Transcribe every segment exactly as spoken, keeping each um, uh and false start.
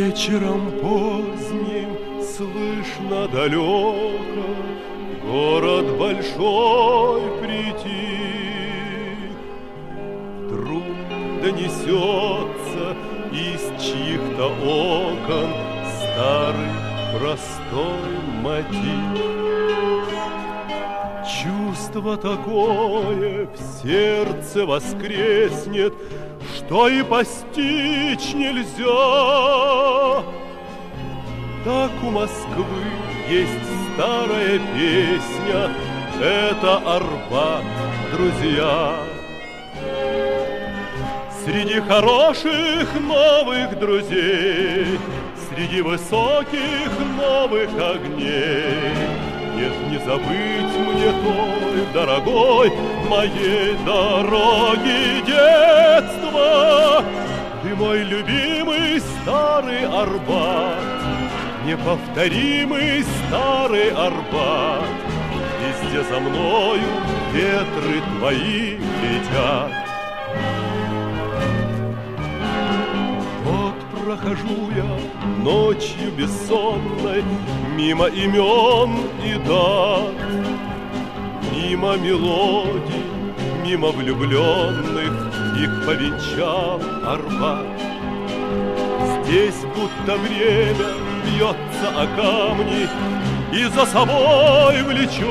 Вечером поздним слышно далеко город большой притих. Вдруг донесется из чьих-то окон старый простой мотив. Чувство такое в сердце воскреснет, что и постичь нельзя. Так у Москвы есть старая песня, это Арбат, друзья. Среди хороших новых друзей, среди высоких новых огней, нет, не забыть мне той дорогой моей дороги детства. Ты мой любимый старый Арбат, неповторимый старый Арбат. Везде за мною ветры твои летят. Вот прохожу я ночью бессонной мимо имен и дат, мимо мелодий, мимо влюбленных, их повенчал Арбат. Здесь будто время бьется о камни и за собой влечет,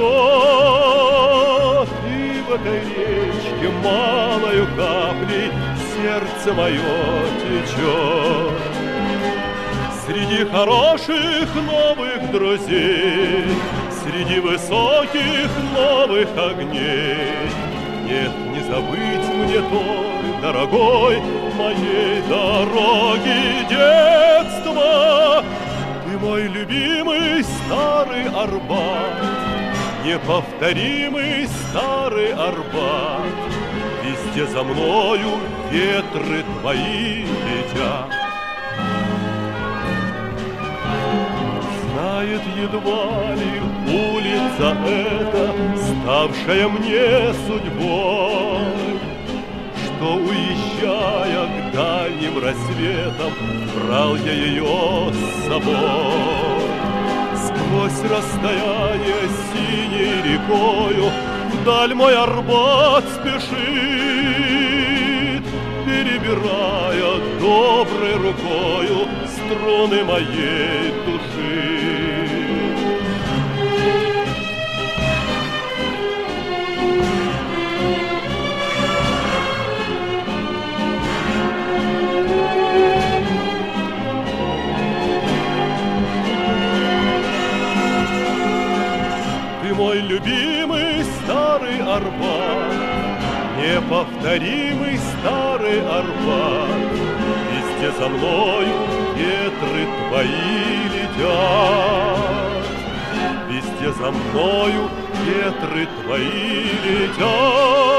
и в этой речке малою каплей сердце мое течет. Среди хороших новых друзей, среди высоких новых огней, нет, не забыть мне той дорогой моей дороги детства. Ты мой любимый старый Арбат, неповторимый старый Арбат. Везде за мною ветры твои летят. Знает едва ли улица эта, ставшая мне судьбой, что, уезжая к дальним рассветам, брал я ее с собой. Сквозь расстояние синей рекою вдаль мой Арбат спешит, перебирая доброй рукою струны моей души. Ты мой любимый старый Арбат, неповторимый старый Арбат. Везде за мною ветры твои летят, везде за мною ветры твои летят.